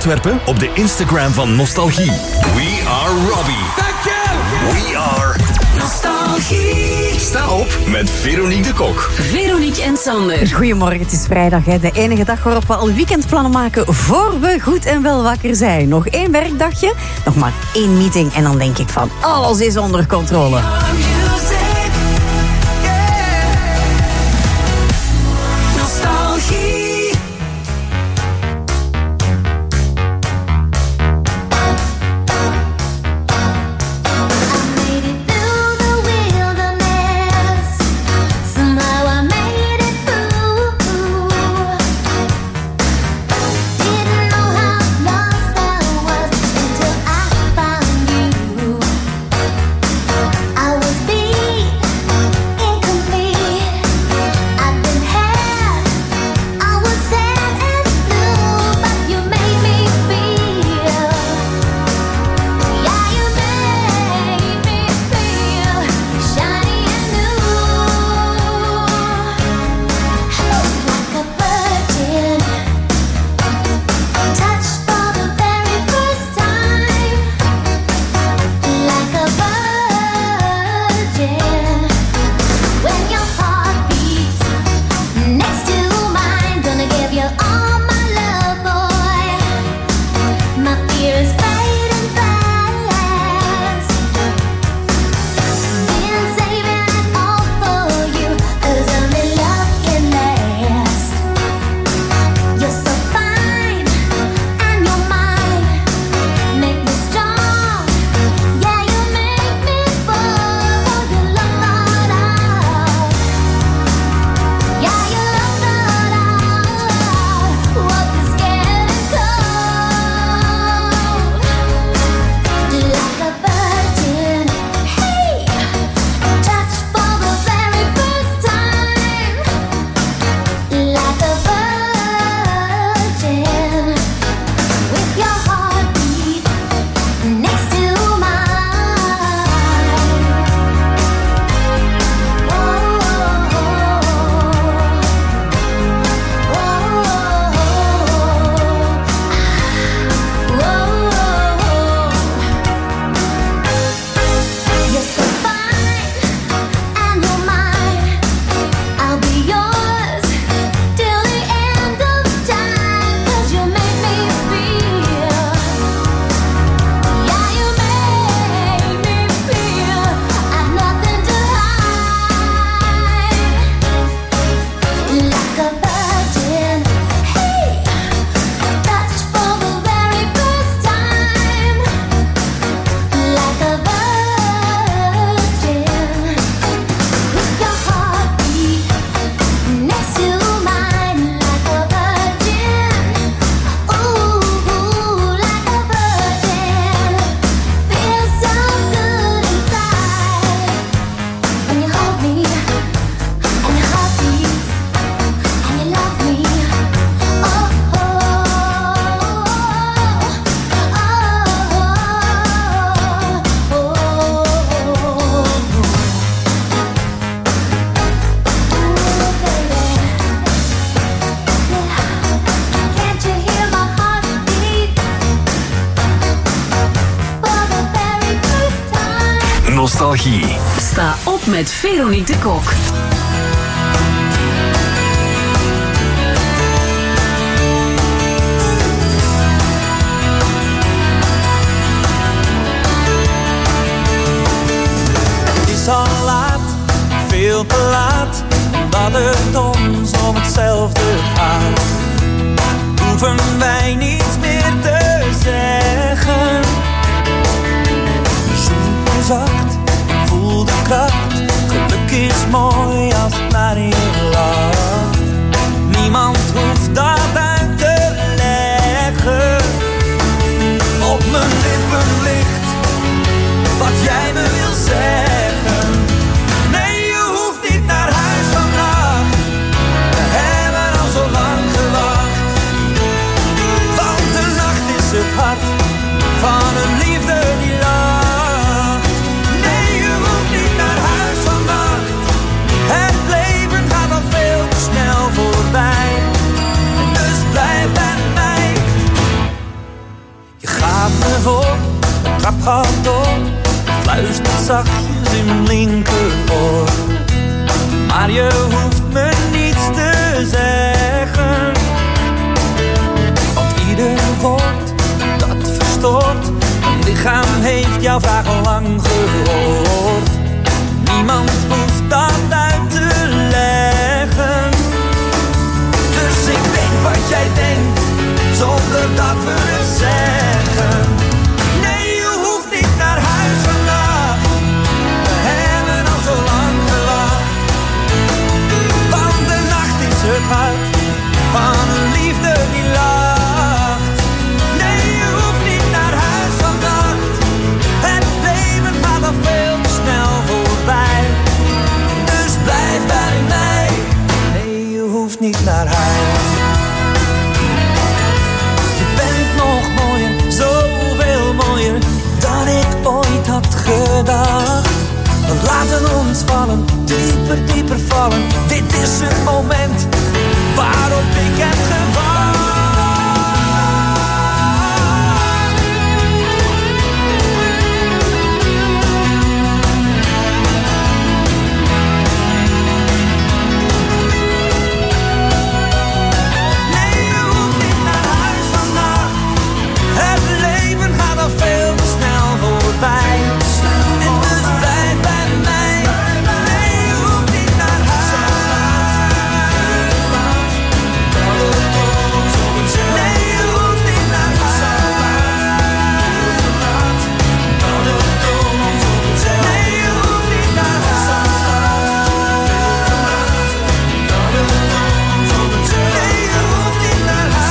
Antwerpen op de Instagram van Nostalgie. We are Robbie. Thank you! We are Nostalgie. Sta op met Veronique de Kok. Veronique en Sander. Goedemorgen, het is vrijdag. Hè? De enige dag waarop we al weekendplannen maken voor we goed en wel wakker zijn. Nog 1 werkdagje, nog maar 1 meeting en dan denk ik van alles is onder controle. Nostalgie. Sta op met Veronique de Kok. Het is al laat, veel te laat, omdat het ons om hetzelfde gaat. Hoeven wij niets meer te zeggen. Zoen me zacht, voel de kracht. Geluk is mooi als het naar je lacht. Niemand hoeft dat uit te leggen. Op mijn lippen ligt wat jij me wil zeggen. Nee, je hoeft niet naar huis vannacht. We hebben al zo lang gewacht. trap gaat door, fluistert zachtjes in mijn linkeroor. Maar je hoeft me niets te zeggen, want ieder woord dat verstoort mijn lichaam heeft jouw vraag al lang gehoord. Niemand hoeft dat uit te leggen, dus ik denk wat jij denkt, zonder dat we het zeggen. Nee, je hoeft niet naar huis vandaag, we hebben al zo lang gewacht. Want de nacht is het hart van een liefde die lacht. Nee, je hoeft niet naar huis vannacht, het leven gaat al veel te snel voorbij. Dus blijf bij mij, nee, je hoeft niet naar huis. Zoveel mooier dan ik ooit had gedacht. We laten ons vallen, dieper, dieper vallen. Dit is het moment waarop ik heb gewacht. Veel te snel voorbij. En dus blijf bij mij. Nee, je hoeft niet naar huis. Nee, je hoeft niet naar huis. Nee, je hoeft niet naar huis. Nee, je hoeft niet naar huis.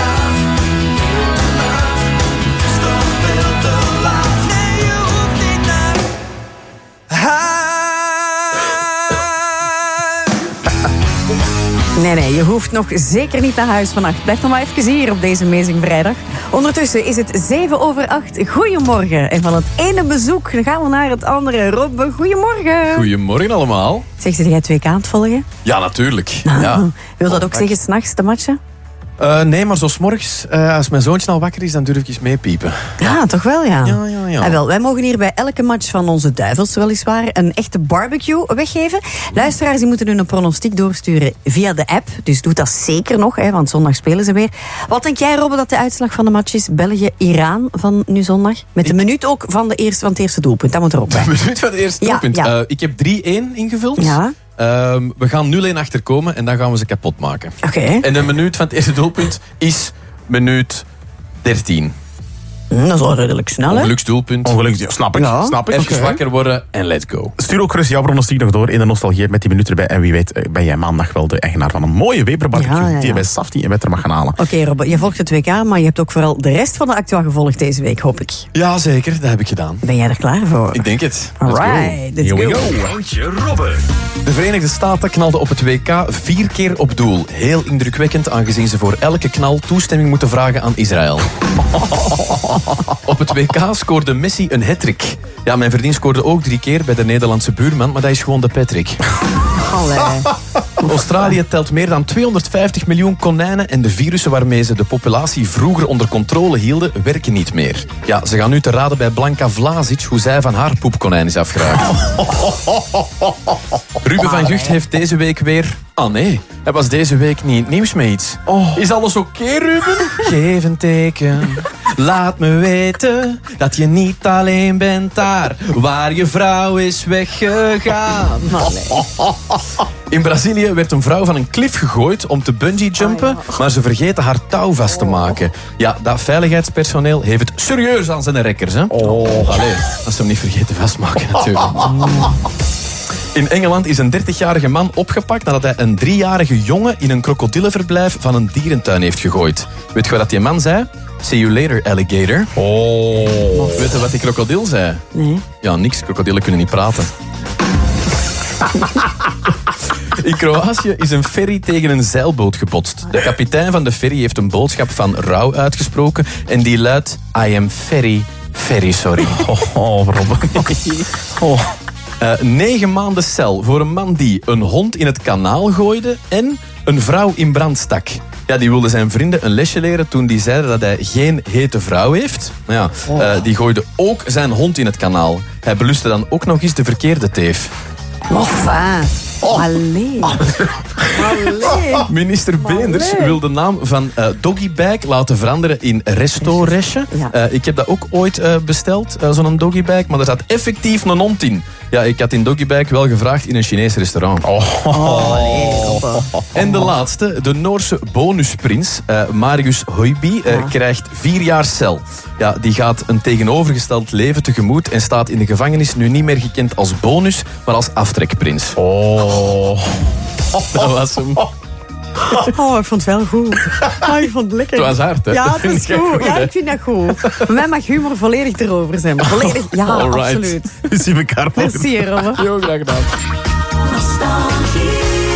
Nee, je hoeft nog zeker niet naar huis vannacht. Blijf nog maar even hier op deze Amazing Vrijdag. Ondertussen is het 7:08. Goedemorgen. En van het ene bezoek gaan we naar het andere. Rob, goedemorgen. Goedemorgen allemaal. Zeg, zit jij 2K aan het volgen? Ja, natuurlijk. Ja. Wil dat ook zeggen, 's nachts te matchen? Nee, maar zo 's morgens, als mijn zoontje al wakker is, dan durf ik eens meepiepen. Ja, toch wel, ja. Ja. Ah, wel, wij mogen hier bij elke match van onze Duivels weliswaar een echte barbecue weggeven. Luisteraars die moeten hun pronostiek doorsturen via de app. Dus doe dat zeker nog, want zondag spelen ze weer. Wat denk jij, Robbe, dat de uitslag van de match is? België-Iran van nu zondag? Met de minuut ook van het eerste doelpunt. Dat moet er ook bij. De minuut van het eerste doelpunt. Ja. Ik heb 3-1 ingevuld. Ja. We gaan 0-1 achterkomen en dan gaan we ze kapot maken. Oké. En de minuut van het eerste doelpunt is minuut 13. Dat is al redelijk snel, hè? Geluksdoelpunt. Ja, snap ik. Ja. Snap ik. Even wakker worden en let's go. Stuur ook gerust jouw pronostiek nog door in de nostalgie met die minuten erbij. En wie weet ben jij maandag wel de eigenaar van een mooie Weber-barbecue Ja. die je bij Safti en Wetter mag gaan halen. Oké, Robbe, je volgt het WK, maar je hebt ook vooral de rest van de actua gevolgd deze week, hoop ik. Ja, zeker. Dat heb ik gedaan. Ben jij er klaar voor? Ik denk het. Let's go. Alright, let's Here we go. go. Randje Robbe. De Verenigde Staten knalden op het WK 4 keer op doel. Heel indrukwekkend, aangezien ze voor elke knal toestemming moeten vragen aan Israël. Op het WK scoorde Messi een hat-trick. Ja, mijn vriendin scoorde ook 3 keer bij de Nederlandse buurman, maar dat is gewoon de Patrick. Allee. Australië telt meer dan 250 miljoen konijnen en de virussen waarmee ze de populatie vroeger onder controle hielden, werken niet meer. Ja, ze gaan nu te raden bij Blanka Vlasic hoe zij van haar poepkonijn is afgeraakt. Ruben van Gucht heeft deze week weer... Ah nee, hij was deze week niet in het nieuws met iets. Is alles oké, Ruben? Geef een teken, laat me weten dat je niet alleen bent daar waar je vrouw is weggegaan. In Brazilië werd een vrouw van een klif gegooid om te bungee-jumpen, maar ze vergeten haar touw vast te maken. Ja, dat veiligheidspersoneel heeft het serieus aan zijn rekkers, hè? Allee, als ze hem niet vergeten vastmaken, natuurlijk. In Engeland is een 30-jarige man opgepakt nadat hij een 3-jarige jongen in een krokodillenverblijf van een dierentuin heeft gegooid. Weet je wat die man zei? See you later, alligator. Weet je wat die krokodil zei? Nee. Ja, niks. Krokodillen kunnen niet praten. In Kroatië is een ferry tegen een zeilboot gebotst. De kapitein van de ferry heeft een boodschap van rouw uitgesproken en die luidt: I am very, very sorry. Robbe. 9 maanden cel voor een man die een hond in het kanaal gooide en een vrouw in brand stak. Ja, die wilde zijn vrienden een lesje leren toen die zeiden dat hij geen hete vrouw heeft. Nou ja, die gooide ook zijn hond in het kanaal. Hij belustte dan ook nog eens de verkeerde teef. Enfin. Allee. Allee. Minister Beenders wil de naam van Doggybag laten veranderen in Resto-Resje. Ja. Ik heb dat ook ooit besteld, zo'n Doggybag, maar er zat effectief een hond in. Ja, ik had in Doggybag wel gevraagd in een Chinees restaurant. En de laatste, de Noorse bonusprins, Marius Høiby, krijgt 4 jaar cel. Ja, die gaat een tegenovergesteld leven tegemoet en staat in de gevangenis nu niet meer gekend als bonus, maar als aftrekprins. Dat was hem. Oh, ik vond het wel goed. Ik vond het lekker. Het was hard, hè? Ja, Dat het vind is ik goed. goed, Ja, hè? ik vind dat goed. Voor mij mag humor volledig erover zijn. Volledig, ja, Alright. absoluut. We zien elkaar volgende Merci, Robbe. Heel graag gedaan. Nostalgie.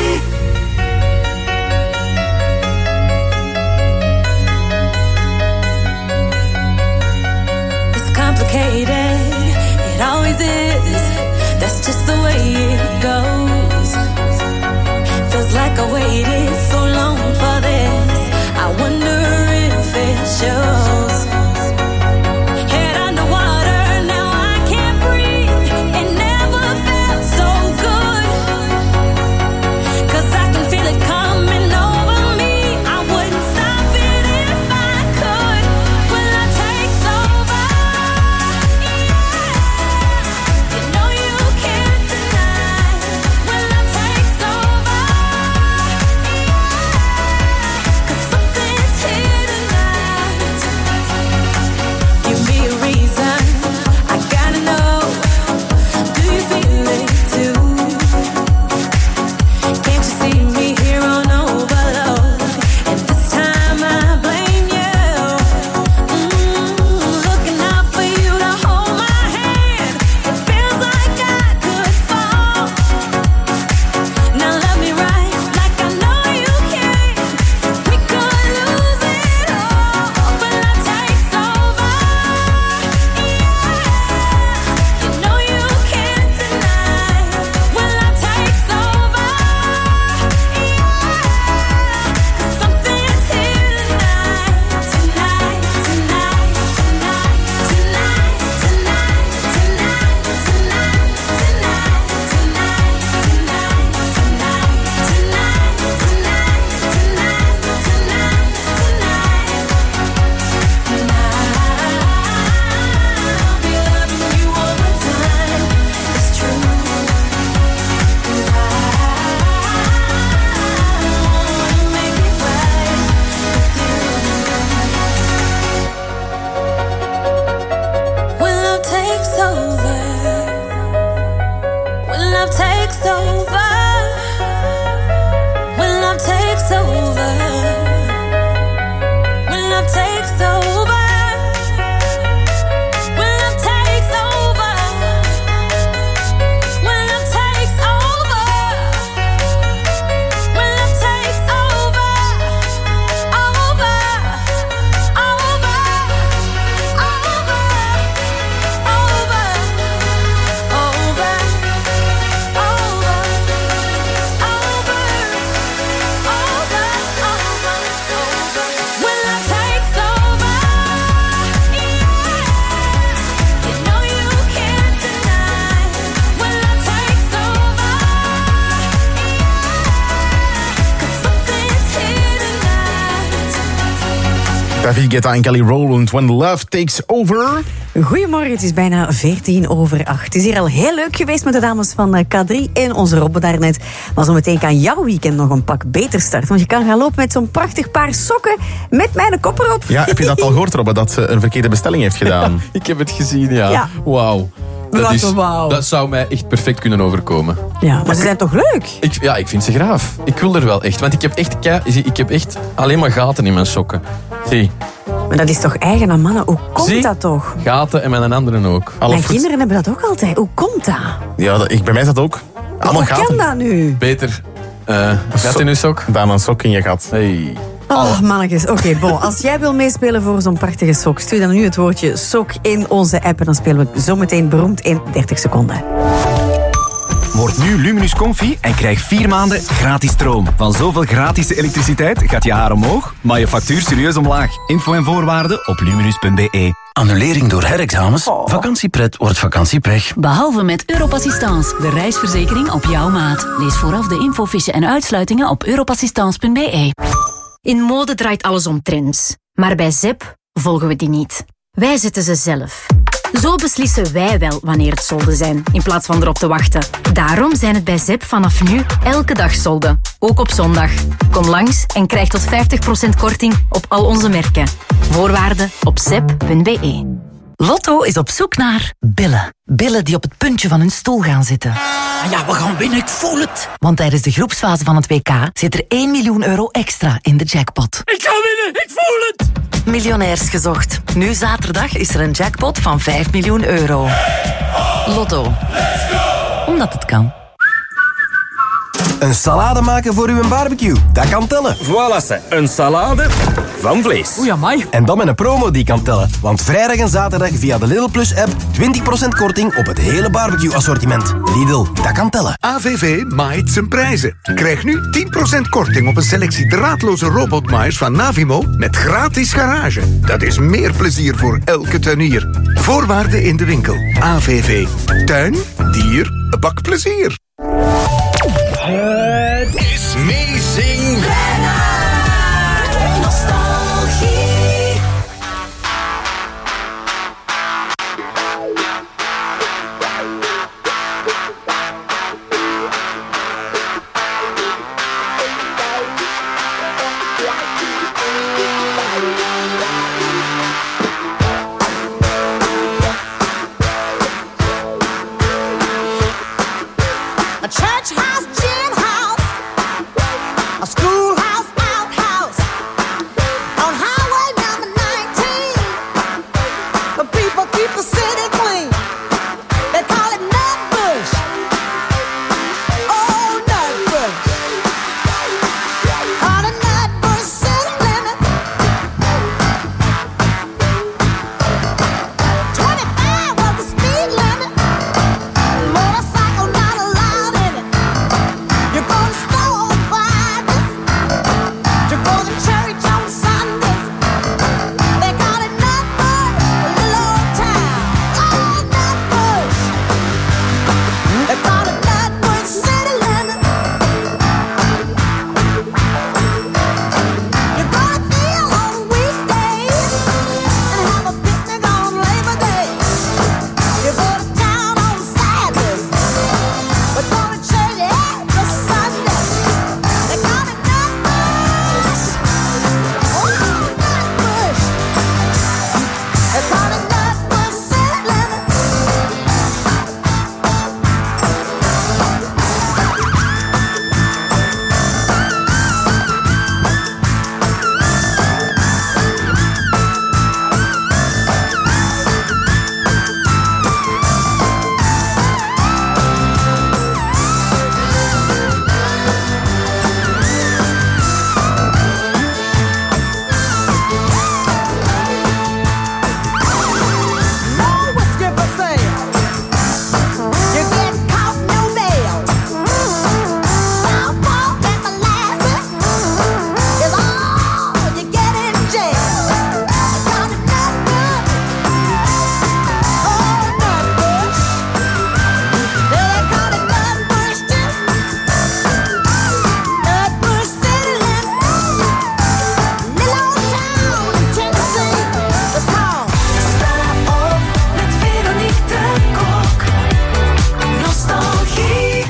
It's complicated, it always is. That's just the way it goes. Feels like I waited so long for this. I wonder if it shows. Head underwater, now I can't breathe. It never felt so good. 'Cause I can feel it coming over me. I wouldn't stop it if I could. Will I take over? You know you can't deny. Will I take over? 'Cause something's here tonight. Give me a reason, I gotta know. Do you feel it too? Can't you see me here on overload? And this time I blame you. Looking out for you to hold my hand. It feels like I could fall. Now love me right, like I know you can. We could lose it all, but I take over. You know you can't deny. Will I take over? 'Cause something's here tonight, tonight, tonight, tonight, tonight, tonight, tonight, tonight, When love takes over, when love takes over, when love takes over, when love takes over, when love takes over, when love takes over, when love takes over, over, over, David Guetta en Kelly Rowland, When Love Takes Over. Goedemorgen, het is bijna 7:14. Het is hier al heel leuk geweest met de dames van K3 en onze Robbe daarnet. Maar zo meteen kan jouw weekend nog een pak beter starten. Want je kan gaan lopen met zo'n prachtig paar sokken met mijn kop erop. Ja, heb je dat al gehoord, Robbe, dat ze een verkeerde bestelling heeft gedaan? Ik heb het gezien, ja. Ja. Wauw. Wauw. Dat zou mij echt perfect kunnen overkomen. Ja, maar ze zijn toch leuk? Ik vind ze graaf. Ik wil er wel echt. Want ik heb echt alleen maar gaten in mijn sokken. Zie, Maar dat is toch eigen aan mannen? Hoe komt Zie? dat toch? gaten en mijn anderen ook. Mijn kinderen hebben dat ook altijd. Hoe komt dat? Ja, bij mij is dat ook. Allemaal Hoe kan gaten. dat nu? Beter gat in uw sok. Dan een sok in je gat. Hey. Oh, mannetjes. Oké, bon. Als jij wil meespelen voor zo'n prachtige sok, stuur dan nu het woordje sok in onze app en dan spelen we zometeen beroemd in 30 seconden. Word nu Luminus Comfy en krijg 4 maanden gratis stroom. Van zoveel gratis elektriciteit gaat je haar omhoog, maar je factuur serieus omlaag. Info en voorwaarden op luminus.be. Annulering door herexamens? Vakantiepret wordt vakantiepech. Behalve met Europassistance, de reisverzekering op jouw maat. Lees vooraf de infofiche en uitsluitingen op europassistance.be. In mode draait alles om trends. Maar bij ZEP volgen we die niet. Wij zetten ze zelf. Zo beslissen wij wel wanneer het solden zijn, in plaats van erop te wachten. Daarom zijn het bij ZEP vanaf nu elke dag solden. Ook op zondag. Kom langs en krijg tot 50% korting op al onze merken. Voorwaarden op zep.be. Lotto is op zoek naar billen. Billen die op het puntje van hun stoel gaan zitten. Ja, we gaan winnen, ik voel het. Want tijdens de groepsfase van het WK zit er 1 miljoen euro extra in de jackpot. Ik ga winnen, ik voel het. Miljonairs gezocht. Nu zaterdag is er een jackpot van 5 miljoen euro. Lotto. Omdat het kan. Een salade maken voor uw barbecue, dat kan tellen. Voilà, een salade van vlees. Oei, amai. En dan met een promo die kan tellen. Want vrijdag en zaterdag via de Lidl Plus app 20% korting op het hele barbecue assortiment. Lidl, dat kan tellen. AVV maait zijn prijzen. Krijg nu 10% korting op een selectie draadloze robotmaaiers van Navimo met gratis garage. Dat is meer plezier voor elke tuinier. Voorwaarden in de winkel. AVV. Tuin, dier, bakplezier. Het is Amazing Nostalgie. A church house, gin house, a schoolhouse, outhouse, on highway number 19. The people keep the city clean. They call it Nutbush. Oh, Nutbush. On the Nutbush city limit. 25 was the speed limit. Motorcycle not allowed in it. You go to store on Fridays. You go to church on Sundays. They call it Nutbush, a little old town. Oh, Nutbush. They call it Nutbush city limit. You go to Phil on weekdays and have a picnic on Labor Day. You go to town on Saturdays. We go to church every Sunday. They call it Nutbush. Oh, Nutbush. They call it Nutbush city limit. No whiskey for sale. You get caught, no bail. Southpaw and molasses is all you get in jail. Call it Nutbush. Oh, Nutbush. They call it Nutbush too. Nutbush city limit. Little old town in Tennessee. It's called Sta op met Veronique de Kok. Nostalgie.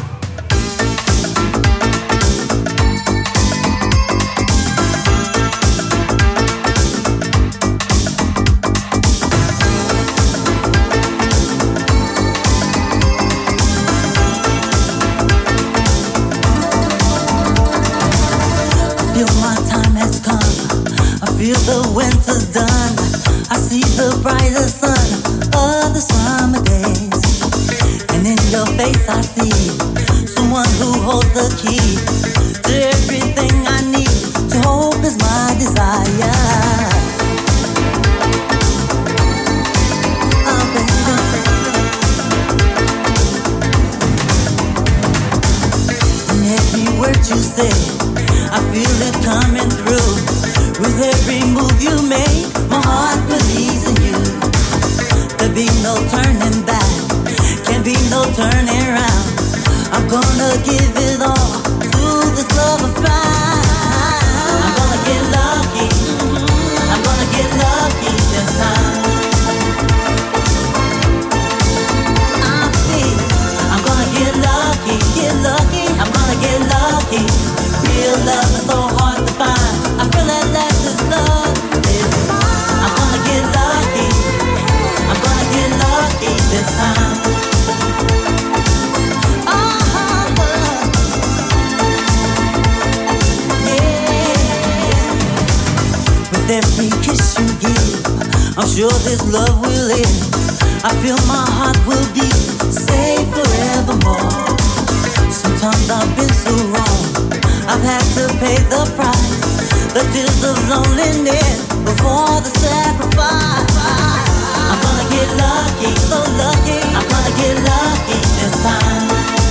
I feel my time has come. I feel the winter's done. I see the brighter sun of the summer days. And in your face I see someone who holds the key to everything I need. To hope is my desire. Oh, baby. you say. I feel it coming through. With every move you make, my heart believes in you. There'll be no turning back, can't be no turning around. I'm gonna give it all to this love affair. I'm gonna get lucky, I'm gonna get lucky this time. I feel I'm gonna get lucky, I'm gonna get lucky. Real love is so hard to find. I feel that last is love is mine. I'm gonna get lucky, I'm gonna get lucky this time. With every kiss you give, I'm sure this love will end. I feel my heart will be safe forevermore. Sometimes I've been so wrong, I've had to pay the price. The tears of loneliness before the sacrifice. I'm gonna get lucky, so lucky. I'm gonna get lucky this time.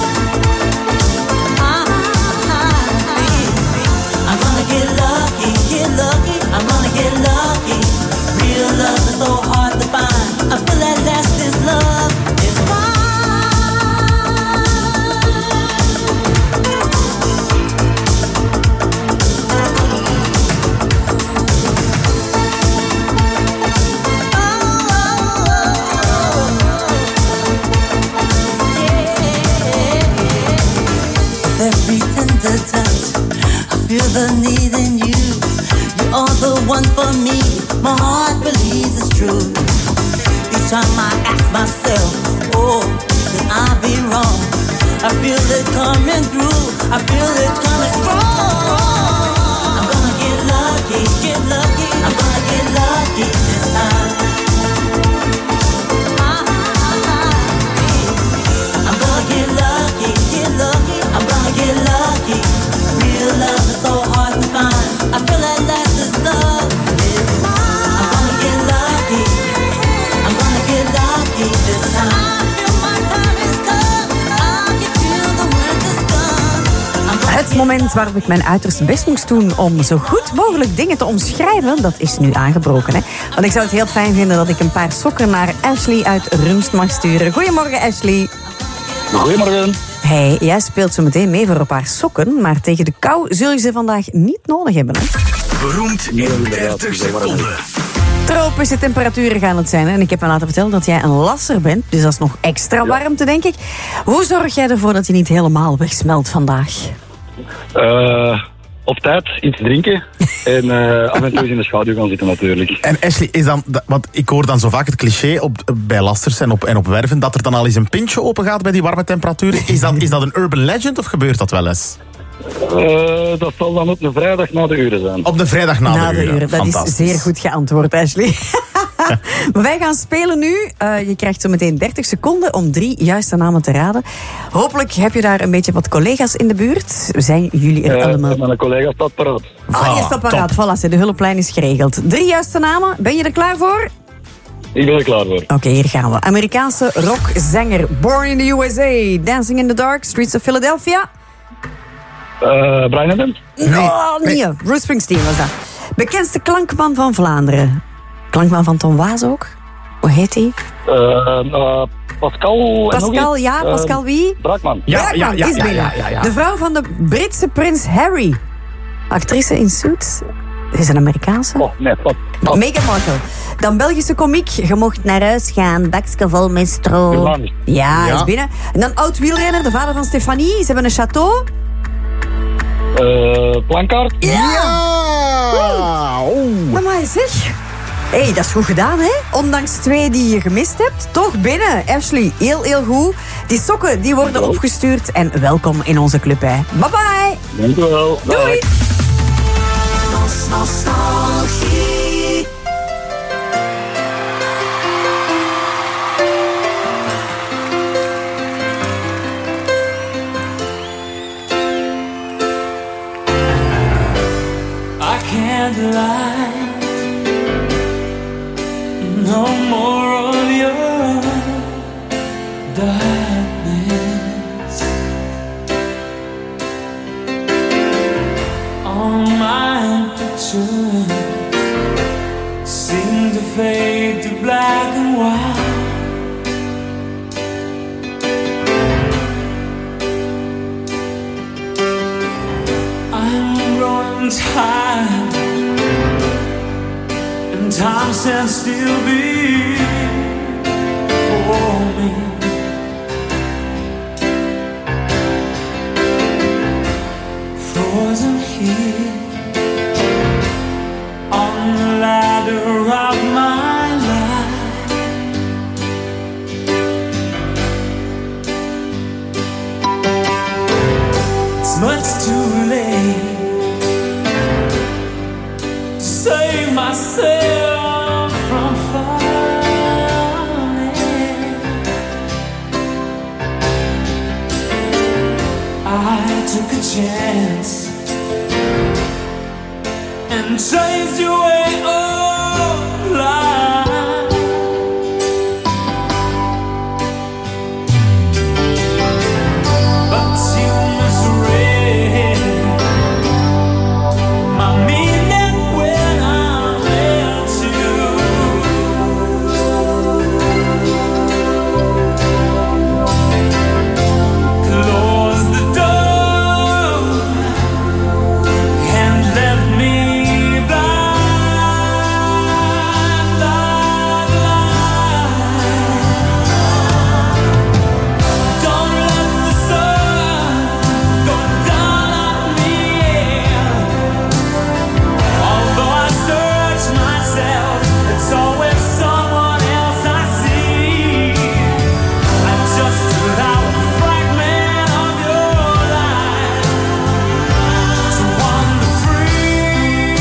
I'm gonna get lucky, I'm gonna get lucky. Real love is so hard to find. I feel that last is love is every tender touch, I feel the need in you. You are the one for me, my heart believes it's true. Each time I ask myself, oh, could I be wrong? I feel it coming through, I feel it coming strong. I'm gonna get lucky, I'm gonna get lucky this time. I'm gonna get lucky, I'm gonna get lucky. Real love is so hard to find. I feel that last is love is mine. I'm gonna get lucky, I'm gonna get lucky this time. I feel my time is come, I can feel the work is done. Het moment waarop ik mijn uiterste best moest doen om zo goed mogelijk dingen te omschrijven, dat is nu aangebroken. Hè? Want ik zou het heel fijn vinden dat ik een paar sokken naar Ashley uit Rumst mag sturen. Goedemorgen, Ashley. Goedemorgen. Hey, jij speelt zo meteen mee voor een paar sokken, maar tegen de kou zul je ze vandaag niet nodig hebben. Hè? Beroemd in 30 seconden. Tropische temperaturen gaan het zijn. Hè? En ik heb me laten vertellen dat jij een lasser bent, dus dat is nog extra warmte, denk ik. Hoe zorg jij ervoor dat je niet helemaal wegsmelt vandaag? Op tijd iets drinken en af en toe eens in de schaduw gaan zitten natuurlijk. En Ashley, is dan, want ik hoor dan zo vaak het cliché bij lasters en op werven dat er dan al eens een pintje open gaat bij die warme temperaturen. Is dat een urban legend of gebeurt dat wel eens? Dat zal dan op een vrijdag na de uren zijn. Op de vrijdag na de uren. Dat is zeer goed geantwoord, Ashley. Maar wij gaan spelen nu. Je krijgt zo meteen 30 seconden om 3 juiste namen te raden. Hopelijk heb je daar een beetje wat collega's in de buurt. Zijn jullie er allemaal? Mijn collega staat paraat. Je staat paraat. Voilà, de hulplijn is geregeld. 3 juiste namen. Ben je er klaar voor? Ik ben er klaar voor. Oké, hier gaan we. Amerikaanse rockzanger. Born in the USA. Dancing in the Dark. Streets of Philadelphia. Brian Adams? Nee. Bruce Springsteen was dat. Bekendste klankman van Vlaanderen. Klankman van Tom Waas ook. Hoe heet hij? Pascal. Pascal, ja. Pascal wie? Braakman. Braakman is binnen. De vrouw van de Britse prins Harry. Actrice in Suits. Dat is een Amerikaanse. Oh, nee. Meghan Markle. Dan Belgische komiek. Je mocht naar huis gaan. Bakje vol met stro. Ja, is binnen. En dan oud wielrenner, de vader van Stefanie. Ze hebben een château. Plankaart. Ja! Maar zeg. Hé, dat is goed gedaan, hè? Ondanks 2 die je gemist hebt, toch binnen. Ashley, heel goed. Die sokken die worden opgestuurd en welkom in onze club, hè. Bye bye. Dank u wel. Doei. Nostalgie. I can't lie. No more of your darkness. and still be for me. Frozen here on the ladder of my life. It's much too late to save myself from falling. I took a chance and chased you away all life. But you misread my meaning when I met you. Close the door and left me blind, blind, blind. Don't let the sun go down on me. Although I search myself, it's always someone else I see. I'm just without a fragment of your life to wander free.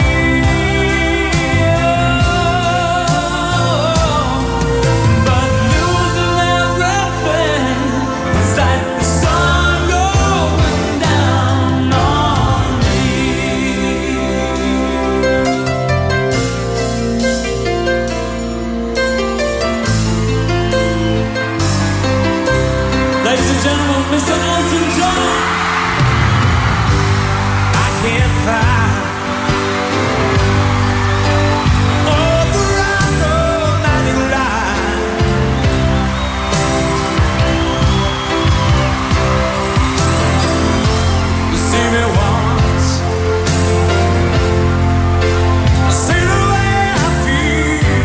But losing everything is like the sun going down on me. Ladies and gentlemen, Mr. Elton John. I can't find all the romantic line. You see me once, see the way I feel.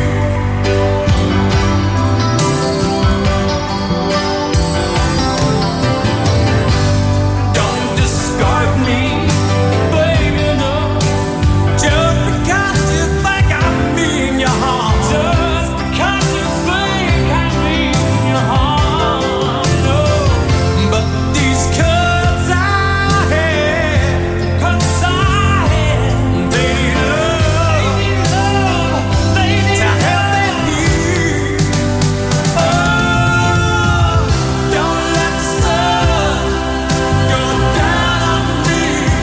Don't discard me, baby, no. Just because you think I mean you harm. Just because you think I mean you harm, no. But these cuts I had, they need love, they need to help they need. Oh, don't let the sun go down on me.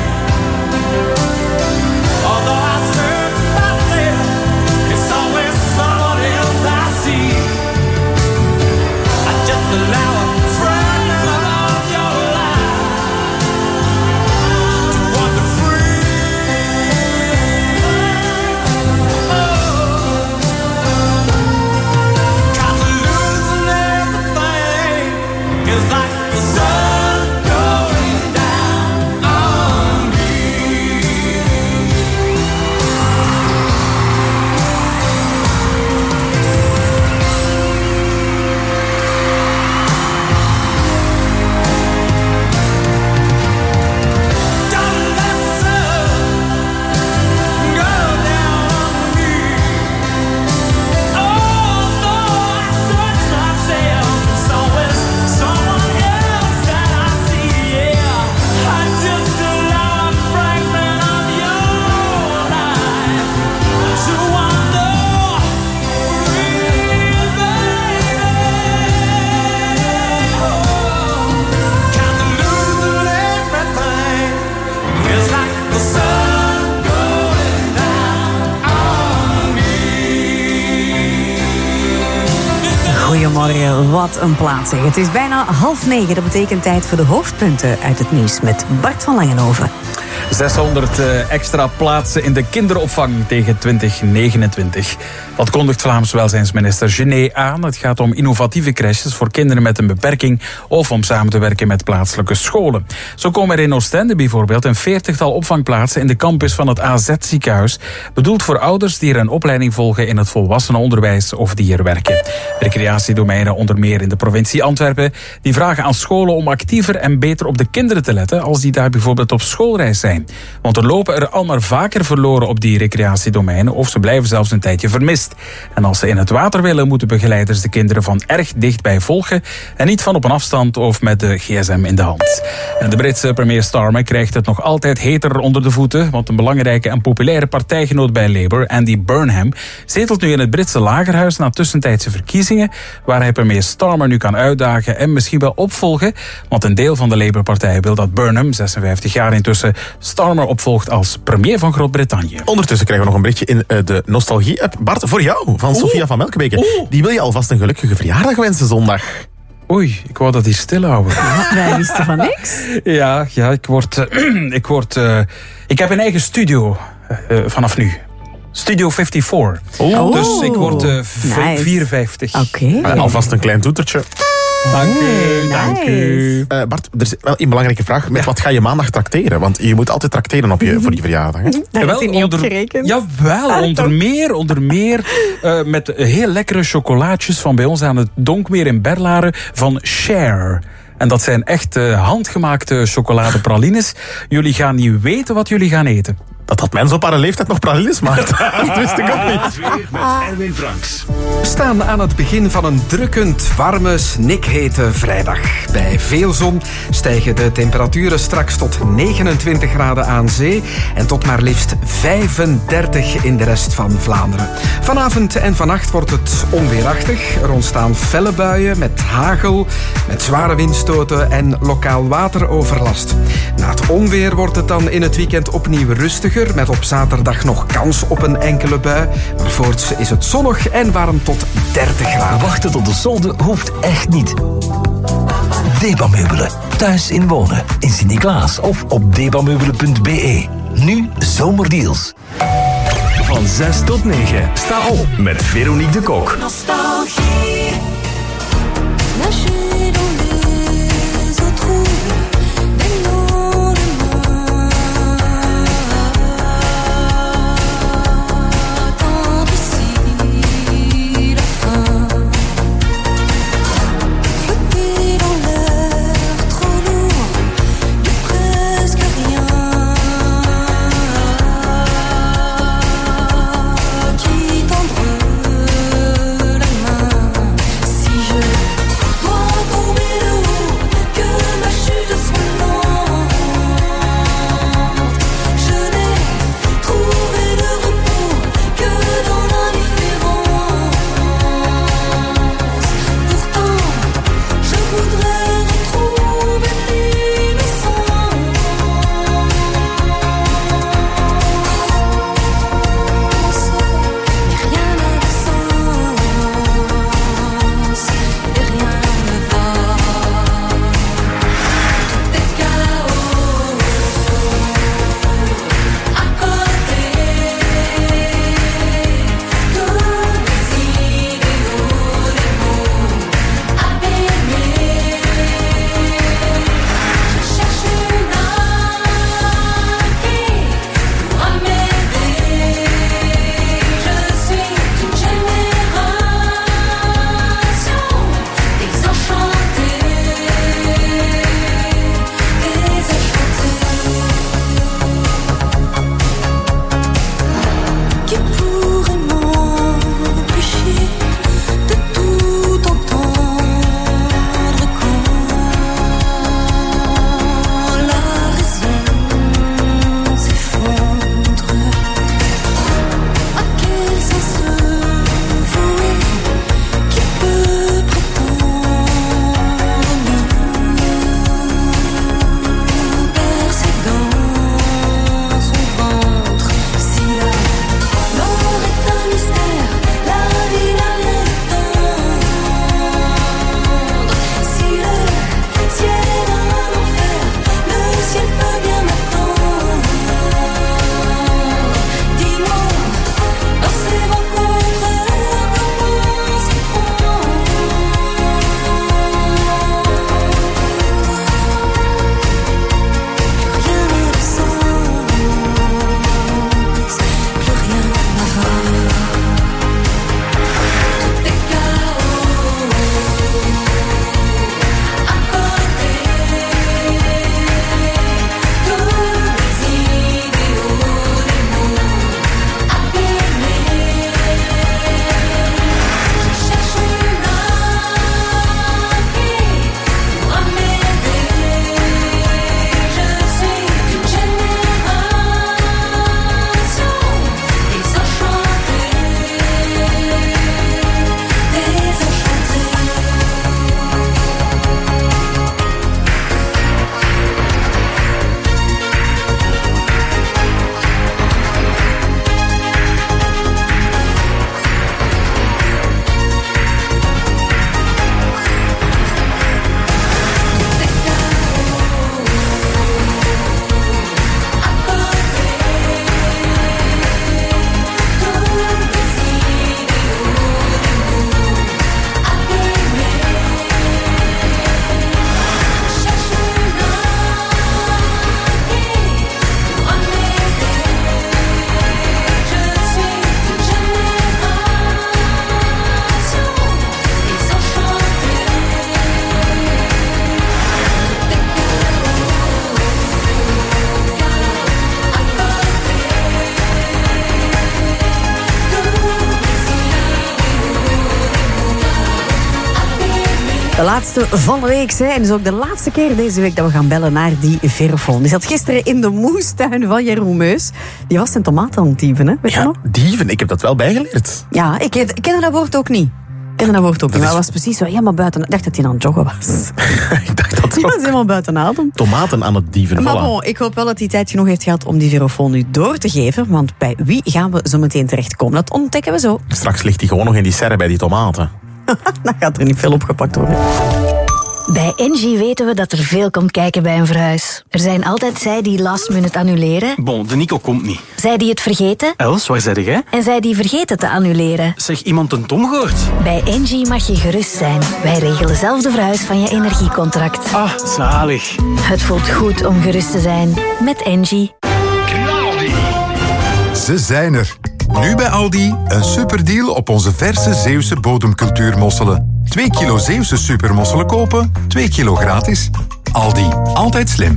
Although I search myself, it's always someone else I see. I just allow a fragment of your life to wander free. Cause losing everything is like the sun going down on me. Don't let the sun go down on me. Although I search myself, it's always someone else that I see. Yeah, I just allow a fragment of your life to wander free, baby. Cause losing everything is like the sun going down on me. Goedemorgen, wat een plaats zeg. Het is bijna 8:30, dat betekent tijd voor de hoofdpunten uit het nieuws met Bart van Langenhoven. 600 extra plaatsen in de kinderopvang tegen 2029. Dat kondigt Vlaams welzijnsminister Gené aan. Het gaat om innovatieve crèches voor kinderen met een beperking of om samen te werken met plaatselijke scholen. Zo komen er in Oostende bijvoorbeeld een 40-tal opvangplaatsen in de campus van het AZ-ziekenhuis, bedoeld voor ouders die er een opleiding volgen in het volwassenenonderwijs of die er werken. Recreatiedomeinen onder meer in de provincie Antwerpen, die vragen aan scholen om actiever en beter op de kinderen te letten als die daar bijvoorbeeld op schoolreis zijn. Want er lopen er al maar vaker verloren op die recreatiedomeinen of ze blijven zelfs een tijdje vermist. En als ze in het water willen, moeten begeleiders de kinderen van erg dichtbij volgen en niet van op een afstand of met de gsm in de hand. En de Britse premier Starmer krijgt het nog altijd heter onder de voeten, want een belangrijke en populaire partijgenoot bij Labour, Andy Burnham, zetelt nu in het Britse lagerhuis na tussentijdse verkiezingen, waar hij premier Starmer nu kan uitdagen en misschien wel opvolgen, want een deel van de Labour-partij wil dat Burnham, 56 jaar intussen, Starmer opvolgt als premier van Groot-Brittannië. Ondertussen krijgen we nog een berichtje in de Nostalgie-app. Bart, voor jou, van Sofia van Melkebeke. Die wil je alvast een gelukkige verjaardag wensen zondag. Oei, ik wou dat die stil houden. Wij wisten van niks. Ja, ik heb een eigen studio vanaf nu. Studio 54. Dus ik word 54. Oké. Alvast een klein toetertje. Dank u. Bart, er is wel een belangrijke vraag. Met wat ga je maandag trakteren? Want je moet altijd trakteren voor die verjaardag. Hè? Daar heeft hij niet op gerekend. Jawel, onder meer met heel lekkere chocolaatjes van bij ons aan het Donkmeer in Berlaren van Share. En dat zijn echt handgemaakte chocoladepralines. Jullie gaan niet weten wat jullie gaan eten. Dat had mensen op haar leeftijd nog pralines maakt. Dat wist ik ook niet. Met Erwin Franks. We staan aan het begin van een drukkend, warme, snikhete vrijdag. Bij veel zon stijgen de temperaturen straks tot 29 graden aan zee en tot maar liefst 35 in de rest van Vlaanderen. Vanavond en vannacht wordt het onweerachtig. Er ontstaan felle buien met hagel, met zware windstoten en lokaal wateroverlast. Na het onweer wordt het dan in het weekend opnieuw rustiger, met op zaterdag nog kans op een enkele bui. Maar voorts is het zonnig en warm tot 30 graden. Wachten tot de solde hoeft echt niet. Debameubelen. Thuis in wonen. In Sint-Niklaas of op debameubelen.be. Nu zomerdeals. Van 6 tot 9. Sta op met Veronique de Kok. Nostalgie. Nager dans les eaux troubles des lendemains. Attendre ici la fin. Flotter dans l'air trop lourd de presque rien. Qui tendre la main. Si je dois tomber De laatste van de week, hè. En dus ook de laatste keer deze week dat we gaan bellen naar die Verofoon. Die zat gisteren in de moestuin van Jeroen Meus. Die was zijn tomaten aan het dieven, hè? Weet je nog? Dieven, ik heb dat wel bijgeleerd. Ja, ik kende dat woord ook niet. Maar het was precies zo helemaal buiten. Ik dacht dat hij aan het joggen was. Ik dacht dat hij was helemaal buiten adem. Tomaten aan het dieven. Maar voilà. bon, ik hoop wel dat hij tijd genoeg heeft gehad om die Verofoon nu door te geven. Want bij wie gaan we zo meteen terechtkomen? Dat ontdekken we zo. Straks ligt hij gewoon nog in die serre bij die tomaten. Dan gaat er niet veel opgepakt worden. Bij Engie weten we dat er veel komt kijken bij een verhuis. Er zijn altijd zij die last minute annuleren. Bon, de Nico komt niet. Zij die het vergeten. Els, waar zei jij? En zij die vergeten te annuleren. Zeg, iemand een Tom gehoord? Bij Engie mag je gerust zijn. Wij regelen zelf de verhuis van je energiecontract. Ah, zalig. Het voelt goed om gerust te zijn. Met Engie. Ze zijn er. Nu bij Aldi een superdeal op onze verse Zeeuwse bodemcultuurmosselen. 2 kilo Zeeuwse supermosselen kopen, 2 kilo gratis. Aldi, altijd slim.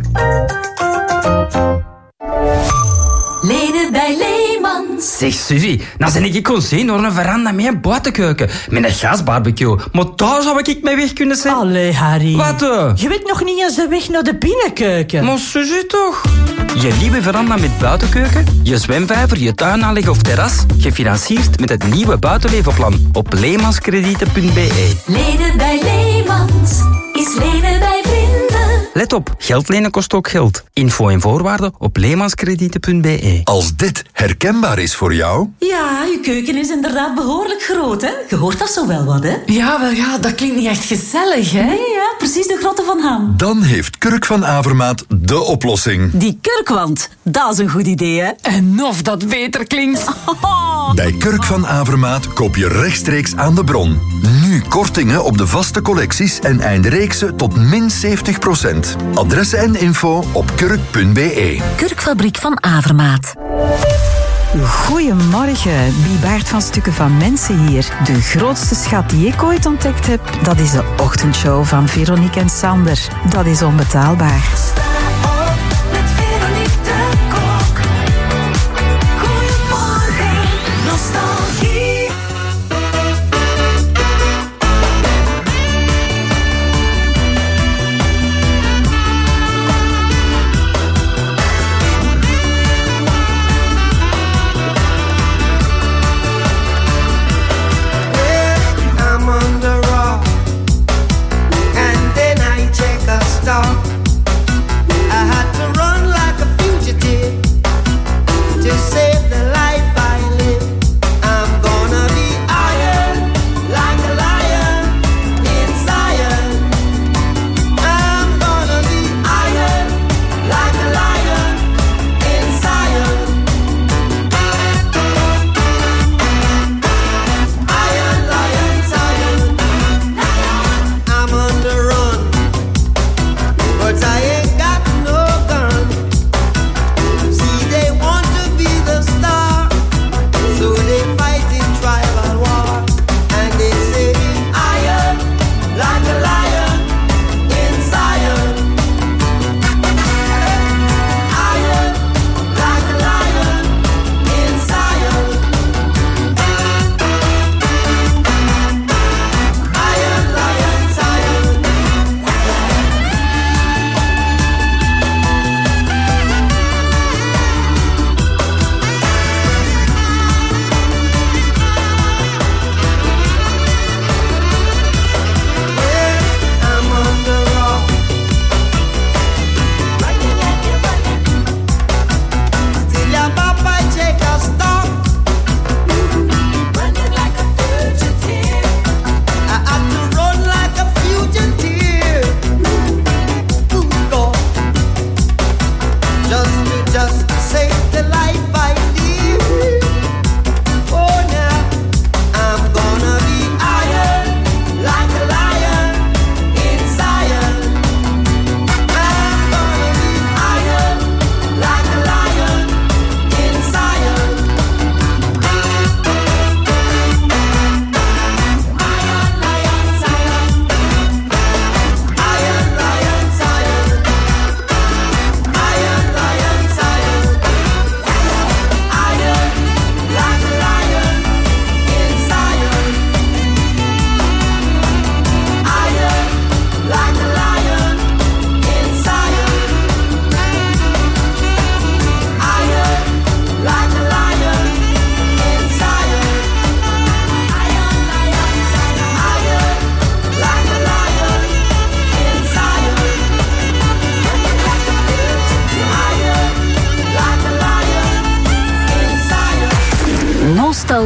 Lenen bij Leemans. Zeg Suzy, nou ben ik gewoon zien door een veranda met een buitenkeuken. Met een gasbarbecue. Maar daar zou ik mee weg kunnen zijn. Allee, Harry. Wat? Je weet nog niet eens de weg naar de binnenkeuken. Maar Suzy toch? Je nieuwe veranda met buitenkeuken, je zwemvijver, je tuinaanleg of terras, gefinancierd met het nieuwe buitenlevenplan op leemanskredieten.be. Lenen bij Leemans is lenen bij vrienden. Let op, geld lenen kost ook geld. Info en voorwaarden op leemanskredieten.be. Als dit herkenbaar is voor jou... Ja, je keuken is inderdaad behoorlijk groot, hè? Je hoort dat zo wel wat, hè? Ja, wel ja, dat klinkt niet echt gezellig, hè? Nee, ja, precies de grootte van Ham. Dan heeft Kurk van Avermaat de oplossing. Die kurkwand, dat is een goed idee, hè? En of dat beter klinkt. Bij Kurk van Avermaat koop je rechtstreeks aan de bron. Nu kortingen op de vaste collecties en eindreeksen tot min 70%. Adressen en info op kurk.be. Kurkfabriek van Avermaat. Goedemorgen, Bibaert van Stukken van Mensen hier. De grootste schat die ik ooit ontdekt heb, dat is de ochtendshow van Veronique en Sander. Dat is onbetaalbaar.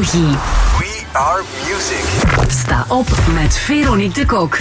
energie. We are music. Sta op met Veronique de Kok.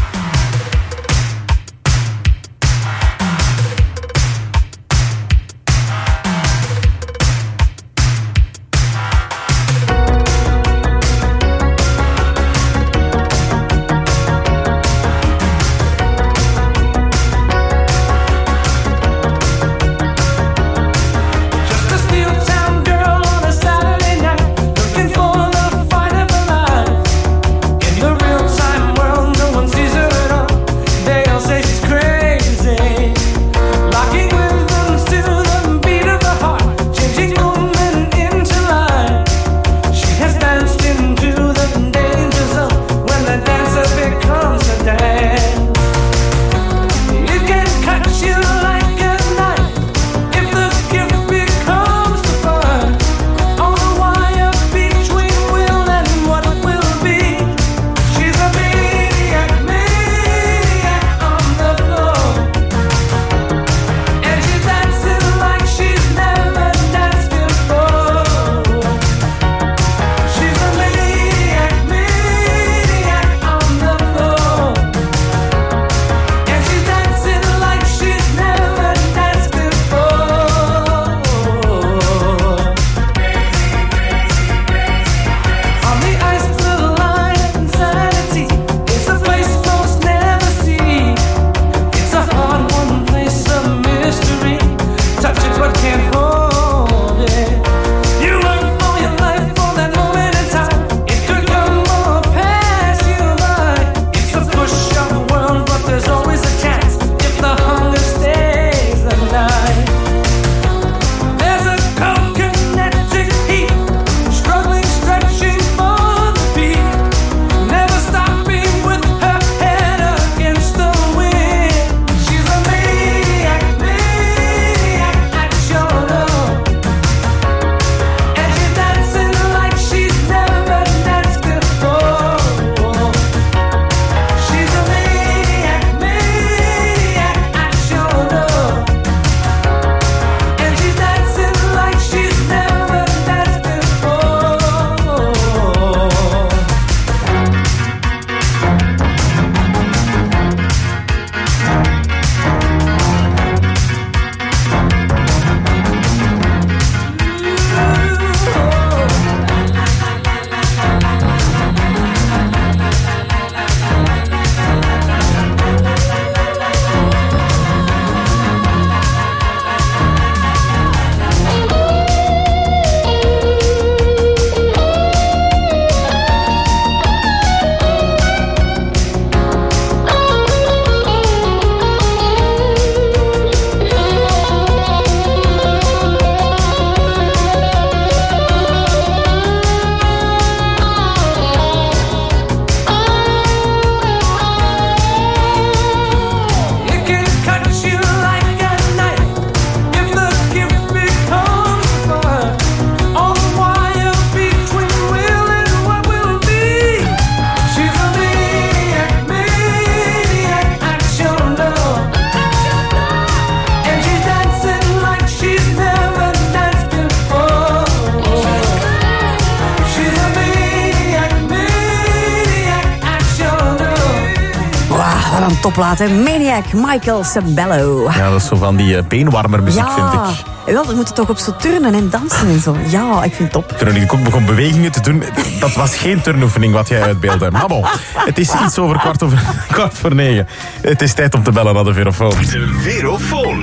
Een topplaat, hè? Maniac, Michael Sabello. Ja, dat is zo van die beenwarmer muziek, vind ik. Wel, we moeten toch op zo turnen en dansen en zo. Ja, ik vind het top. Toen ik ook begon bewegingen te doen, dat was geen turnoefening wat jij uitbeeldde. Maar bon, het is iets over kwart voor 9. Het is tijd om te bellen naar de Verofoon. De Verofoon.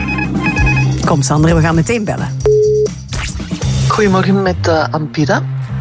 Kom Sander, we gaan meteen bellen. Goedemorgen met Ampira.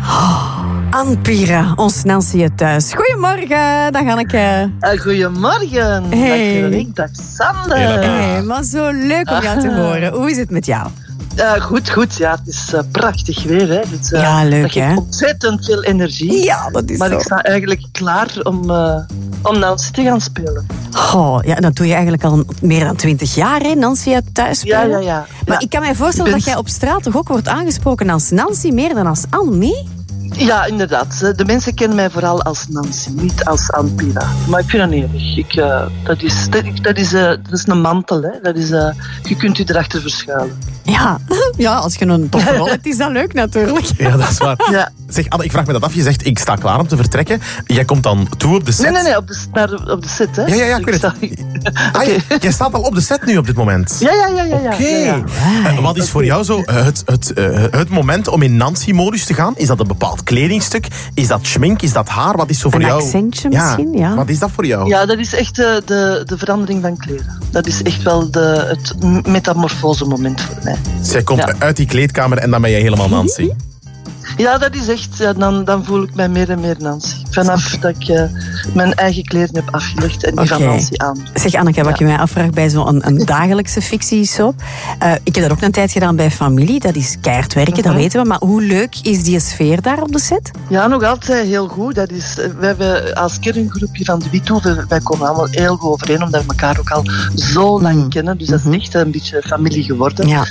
Anpira, ons Nancy thuis. Goedemorgen, dan ga ik... Goedemorgen, hey. Dag Veronique, dag Sander. Hey, maar zo leuk om jou te horen. Hoe is het met jou? Goed. Ja, het is prachtig weer. Hè. Dus, ja, leuk, dat geeft hè? ontzettend veel energie. Ja, dat is maar zo. Ik sta eigenlijk klaar om Nancy te gaan spelen. Oh, ja, dat doe je eigenlijk al meer dan 20 jaar, hè? Nancy thuis spelen. Ja. Maar ik kan mij voorstellen dat jij op straat toch ook wordt aangesproken als Nancy, meer dan als Anne. Ja, inderdaad. De mensen kennen mij vooral als Nancy, niet als Ampira. Maar ik vind dat niet erg. Dat is een mantel. Hè. Je kunt u erachter verschuilen. Ja, als je een toffe rol hebt, is dat leuk natuurlijk. Ja, dat is waar. Ja. Zeg Anne, ik vraag me dat af. Je zegt, ik sta klaar om te vertrekken. Jij komt dan toe op de set? Nee, op de set, hè. Ja, ik weet het. Okay. Jij staat al op de set nu op dit moment? Ja. Oké. Wat is voor jou zo het moment om in Nancy-modus te gaan? Is dat een bepaald kledingstuk? Is dat schmink? Is dat haar? Wat is zo voor jou? Een accentje misschien, ja. Wat is dat voor jou? Ja, dat is echt de verandering van kleren. Dat is echt wel het metamorfose moment voor mij. Zij komt uit die kleedkamer en dan ben jij helemaal Nancy. Ja, dat is echt... Ja, dan voel ik mij meer en meer Nancy. Vanaf dat ik mijn eigen kleren heb afgelegd en die van Nancy aan. Zeg Anneke, wat je mij afvraagt bij zo'n dagelijkse fictiesoap. Ik heb dat ook een tijd gedaan bij Familie. Dat is keihard werken, dat weten we. Maar hoe leuk is die sfeer daar op de set? Ja, nog altijd heel goed. Dat is, we hebben als kerngroepje van de Wiethoeven, wij komen allemaal heel goed overeen, omdat we elkaar ook al zo lang kennen. Dus dat is echt een beetje familie geworden. Ja.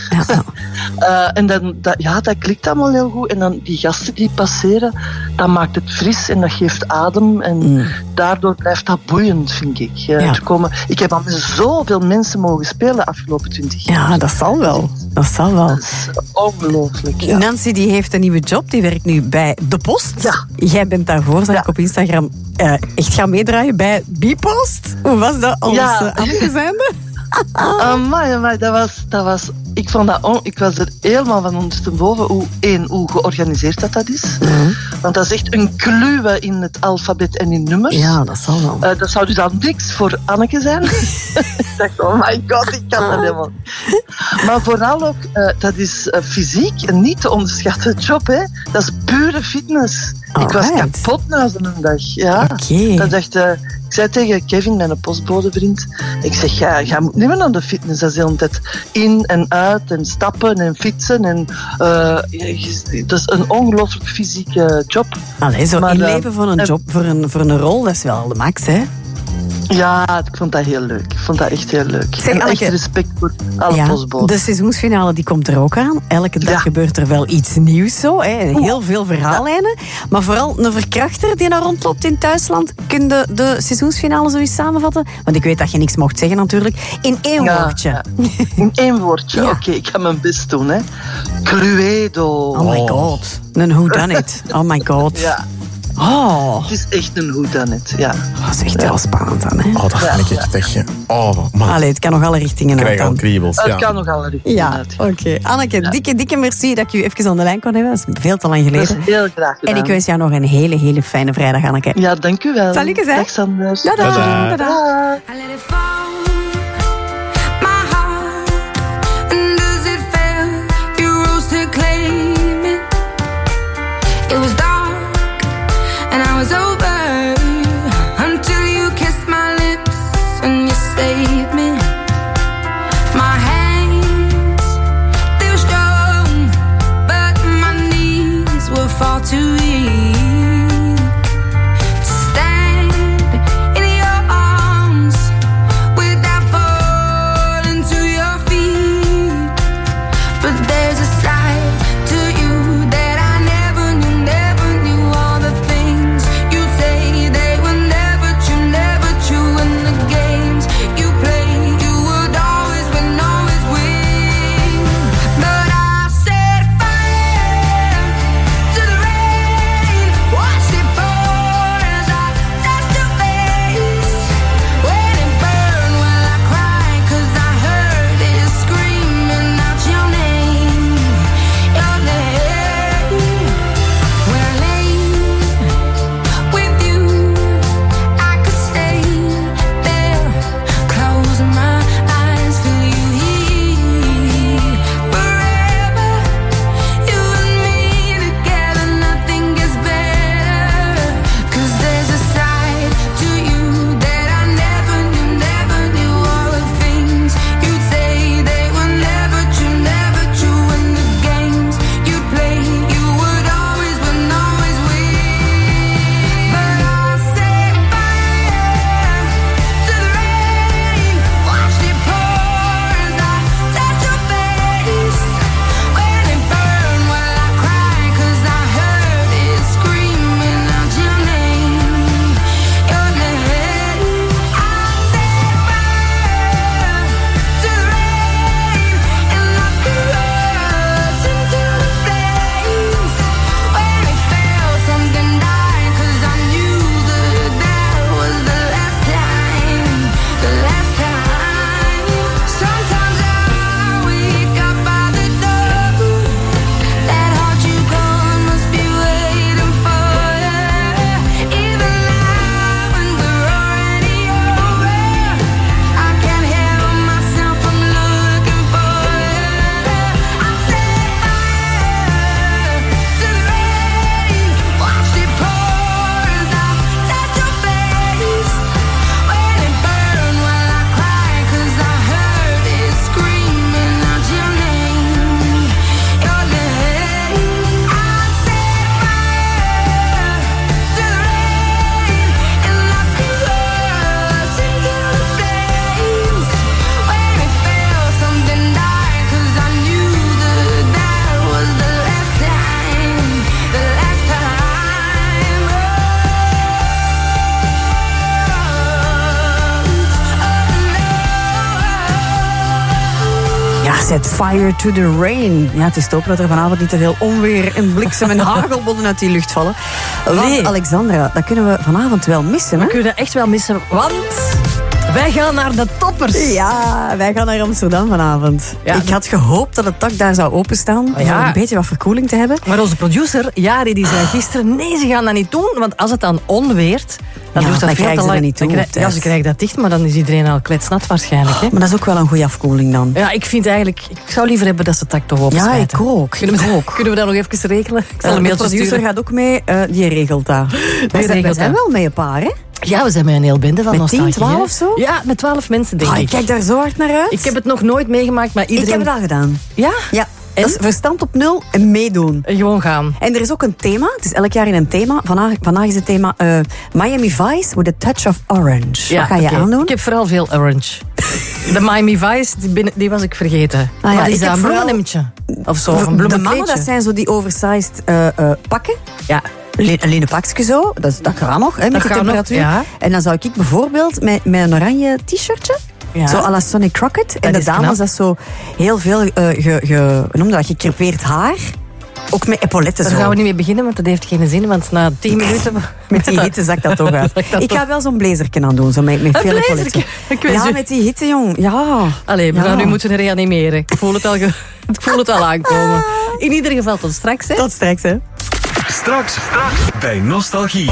En dan, dat klikt allemaal heel goed. En dan die gasten die passeren, dat maakt het fris en dat geeft adem. En daardoor blijft dat boeiend, vind ik. Ik heb al met zoveel mensen mogen spelen de afgelopen 20 jaar. Ja, dat zal wel. Dat is ongelooflijk. Ja. Nancy die heeft een nieuwe job. Die werkt nu bij De Post. Ja. Jij bent daarvoor, zag ik op Instagram, echt gaan meedraaien bij Bpost. Hoe was dat als Anneke zijnde? Amai, dat was... Ik was er helemaal van ondersteboven hoe georganiseerd dat is. Want dat is echt een kluwe in het alfabet en in nummers. Ja, dat zal wel. Dat zou dus dan niks voor Anneke zijn. Ik dacht, oh my god, ik kan dat helemaal niet. Maar vooral ook, dat is fysiek een niet te onderschatten job. Hè. Dat is pure fitness. Ik was kapot na zo'n dag. Ja. Dat dacht... Ik zei tegen Kevin, mijn postbodevriend, ik zeg, ga moet niet meer naar de fitness. Dat is de hele tijd in en uit en stappen en fietsen. En, dat is een ongelooflijk fysieke job. Allee, zo inleven voor een job, voor een rol, dat is wel de max, hè? Ja, ik vond dat heel leuk. Ik vond dat echt heel leuk. Zeg, en echt respect voor alle postboden. De seizoensfinale die komt er ook aan. Elke dag gebeurt er wel iets nieuws zo. Hè. Heel veel verhaallijnen. Maar vooral een verkrachter die daar rondloopt in thuisland. Kun je de seizoensfinale zoiets samenvatten? Want ik weet dat je niks mocht zeggen natuurlijk. In één woordje. Ja. In één woordje. Oké, ik ga mijn best doen. Hè. Cluedo. Oh my god. Een whodunit. Oh my god. Ja. Oh. Het is echt een whodunit, ja. Dat is echt heel spannend dan, hè? Oh, dat vind ik echt echt. Oh, man. Allee, het kan nog alle richtingen uit. Ik krijg al kriebels, Het kan nog alle richtingen uit. Ja, oké. Anneke, dikke merci dat ik u even aan de lijn kon hebben. Dat is veel te lang geleden. Dat is heel graag gedaan. En ik wens jou nog een hele fijne vrijdag, Anneke. Ja, dank u wel. Salutjes, hè? Dag, Sander. Tada. Set fire to the rain. Ja, het is te hopen dat er vanavond niet te veel onweer en bliksem en hagelbollen uit die lucht vallen. Want Alexandra, dat kunnen we vanavond wel missen. Hè? We kunnen echt wel missen, want wij gaan naar de toppers. Ja, wij gaan naar Amsterdam vanavond. Ja, ik had gehoopt dat het dak daar zou openstaan. Om een beetje wat verkoeling te hebben. Maar onze producer, Jari, die zei gisteren... Nee, ze gaan dat niet doen, want als het dan onweert... Dan doet dat veel krijgen te ze lang. er niet toe. Ja, ze krijgen dat dicht, maar dan is iedereen al kletsnat waarschijnlijk. Hè? Maar dat is ook wel een goede afkoeling dan. Ja, ik vind eigenlijk... Ik zou liever hebben dat ze het dak toch opensmijten. Ja, ik ook. Kunnen we dat nog even regelen? Ik zal een mailtje de producer sturen. gaat ook mee. Die regelt dat. We zijn wel met een paar, hè? Ja, we zijn met een heel bende van met nostalgie. 10, 12 of zo? Ja, met 12 mensen, denk ik. Ik kijk daar zo hard naar uit. Ik heb het nog nooit meegemaakt, maar iedereen... Ik heb het al gedaan. Ja? Ja. Dat is verstand op 0 en meedoen. En gewoon gaan. En er is ook een thema. Het is elk jaar in een thema. Vandaag is het thema Miami Vice with a touch of orange. Ja, wat ga je aandoen? Ik heb vooral veel orange. De Miami Vice, die was ik vergeten. Wat is dat, een bloemenhemdje? Of zo, een de mannen, dat zijn zo die oversized pakken. Ja. Een linnen pakje zo, dat gaat nog, hè, met de temperatuur. Nog, ja. En dan zou ik bijvoorbeeld met een oranje t-shirtje, zo à la Sonny Crockett. En de dames, dat zo heel veel, gecrepeerd haar. Ook met epauletten. Daar gaan we niet mee beginnen, want dat heeft geen zin. Want na 10 minuten... Met die hitte zakt dat toch uit. Ik ga wel zo'n blazerken aan doen, zo met veel epauletten. Ja, met die hitte, jong. Ja. Allee, we gaan nu moeten reanimeren. Ik voel het al aankomen. In ieder geval, tot straks. Hè. Tot straks, hè. Straks bij Nostalgie.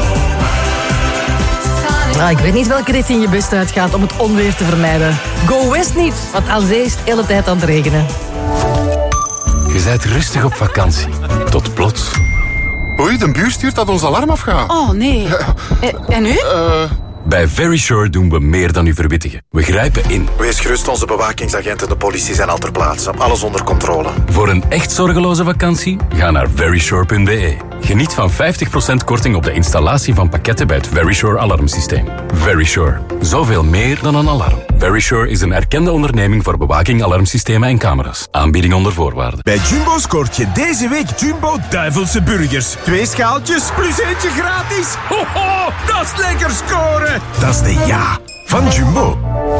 Ik weet niet welke richting je best uitgaat om het onweer te vermijden. Go west niet, want aan zee is het de hele tijd aan het regenen. Je bent rustig op vakantie. Tot plots. Oei, de buur stuurt dat ons alarm afgaat. Oh, nee. En nu? Bij Very Sure doen we meer dan u verwittigen. We grijpen in. Wees gerust, onze bewakingsagenten en de politie zijn al ter plaatse. Alles onder controle. Voor een echt zorgeloze vakantie, ga naar verysure.be. Geniet van 50% korting op de installatie van pakketten bij het Very Sure alarmsysteem. Very Sure. Zoveel meer dan een alarm. Very Sure is een erkende onderneming voor bewaking, alarmsystemen en camera's. Aanbieding onder voorwaarden. Bij Jumbo scoort je deze week Jumbo Duivelse Burgers. 2 schaaltjes plus eentje gratis. Ho, ho, dat is lekker scoren. Dat is de ja van Jumbo.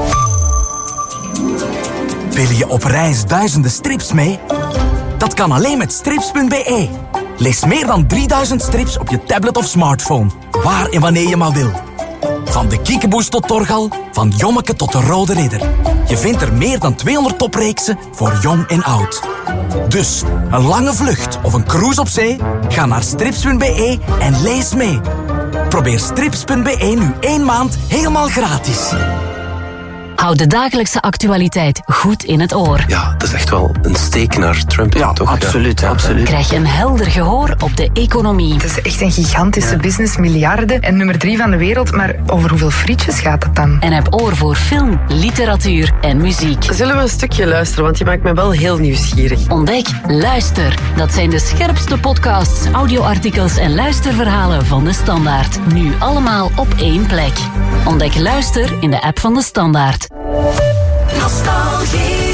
Wil je op reis duizenden strips mee? Dat kan alleen met strips.be. Lees meer dan 3000 strips op je tablet of smartphone. Waar en wanneer je maar wil. Van de Kiekeboes tot Torgal, van Jommeke tot de Rode Ridder. Je vindt er meer dan 200 topreeksen voor jong en oud. Dus, een lange vlucht of een cruise op zee? Ga naar strips.be en lees mee. Probeer strips.be nu 1 maand helemaal gratis. Houd de dagelijkse actualiteit goed in het oor. Ja, dat is echt wel een steek naar Trump. Ja, toch? Absoluut, ja, absoluut. Krijg je een helder gehoor op de economie. Het is echt een gigantische business, miljarden en nummer 3 van de wereld. Maar over hoeveel frietjes gaat het dan? En heb oor voor film, literatuur en muziek. Zullen we een stukje luisteren, want je maakt me wel heel nieuwsgierig. Ontdek Luister. Dat zijn de scherpste podcasts, audioartikels en luisterverhalen van de Standaard. Nu allemaal op 1 plek. Ontdek Luister in de app van de Standaard. Nostalgie.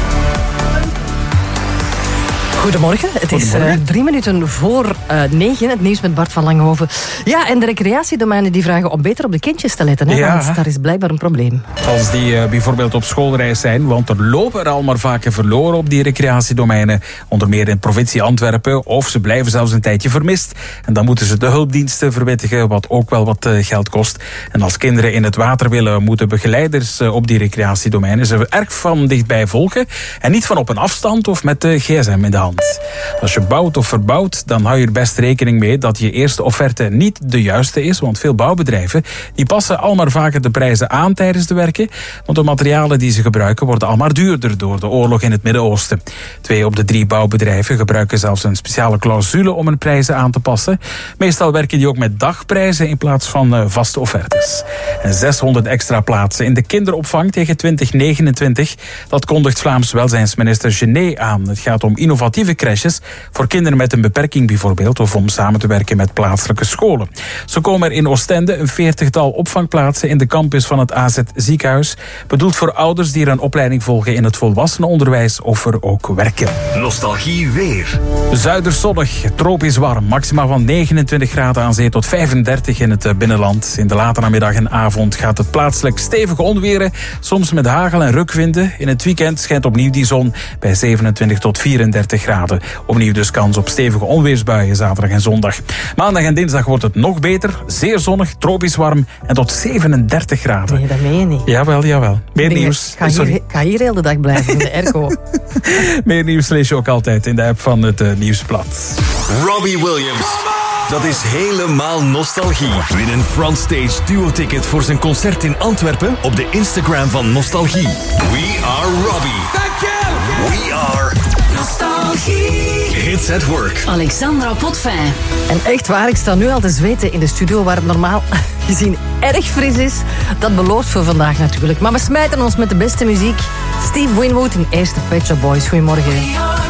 Goedemorgen, het is 3 minuten voor 9. Het nieuws met Bart van Langehoven. Ja, en de recreatiedomeinen die vragen om beter op de kindjes te letten. Hè, Ja. Want daar is blijkbaar een probleem. Als die bijvoorbeeld op schoolreis zijn, want er lopen er al maar vaker verloren op die recreatiedomeinen. Onder meer in de provincie Antwerpen, of ze blijven zelfs een tijdje vermist. En dan moeten ze de hulpdiensten verwittigen, wat ook wel wat geld kost. En als kinderen in het water willen, moeten begeleiders op die recreatiedomeinen ze erg van dichtbij volgen. En niet van op een afstand of met de gsm in de hand. Als je bouwt of verbouwt, dan hou je er best rekening mee dat je eerste offerte niet de juiste is. Want veel bouwbedrijven die passen al maar vaker de prijzen aan tijdens de werken. Want de materialen die ze gebruiken worden al maar duurder door de oorlog in het Midden-Oosten. 2 op de 3 bouwbedrijven gebruiken zelfs een speciale clausule om hun prijzen aan te passen. Meestal werken die ook met dagprijzen in plaats van vaste offertes. En 600 extra plaatsen in de kinderopvang tegen 2029. Dat kondigt Vlaams welzijnsminister Gené aan. Het gaat om innovatieve innovatieve crèches voor kinderen met een beperking bijvoorbeeld, of om samen te werken met plaatselijke scholen. Zo komen er in Oostende een 40-tal opvangplaatsen in de campus van het AZ ziekenhuis, bedoeld voor ouders die er een opleiding volgen in het volwassenenonderwijs of er ook werken. Nostalgie weer. Zuiderzonnig, tropisch warm, maxima van 29 graden aan zee tot 35 in het binnenland. In de late namiddag en avond gaat het plaatselijk stevig onweren, soms met hagel en rukwinden. In het weekend schijnt opnieuw die zon bij 27 tot 34 graden. Opnieuw dus kans op stevige onweersbuien zaterdag en zondag. Maandag en dinsdag wordt het nog beter, zeer zonnig, tropisch warm en tot 37 graden. Nee, dat meen je niet. Jawel. Meer nieuws. Ik ga hier heel de dag blijven in de airco. Meer nieuws lees je ook altijd in de app van het Nieuwsblad. Robbie Williams. Dat is helemaal nostalgie. Win een Frontstage duo-ticket voor zijn concert in Antwerpen op de Instagram van Nostalgie. We are Robbie. Thank you. We are Nostalgie. Hits at Work. Alexandra Potvin. En echt waar, ik sta nu al te zweten in de studio waar het normaal gezien erg fris is. Dat belooft voor vandaag natuurlijk. Maar we smijten ons met de beste muziek. Steve Winwood in eerste Pet Shop Boys. Goedemorgen.